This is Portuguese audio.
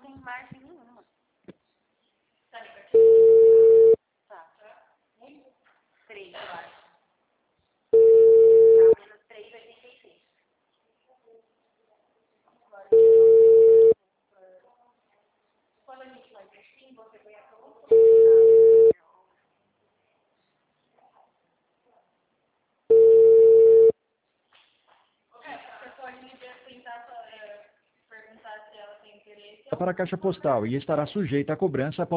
tem margem nenhuma. Tá negativo? Tá. 3, eu acho. Tá, menos 3,86. Quando a gente vai assim, você ganha todo. Você pode tentar perguntar se ela tem interesse. Para a caixa postal e estará sujeita à cobrança